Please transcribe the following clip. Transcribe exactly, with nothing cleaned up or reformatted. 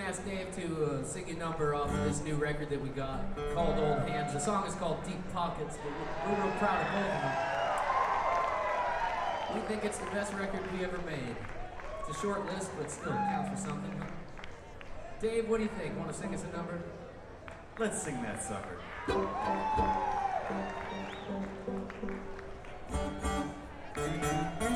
gonna ask Dave to uh, sing a number off of this new record that we got called Old Hands. The song is called Deep Pockets, but we're, we're real proud of both of them. We think it's the best record we ever made. It's a short list, but still it counts for something. Huh? Dave, what do you think? Want to sing us a number? Let's sing that sucker. Thank you.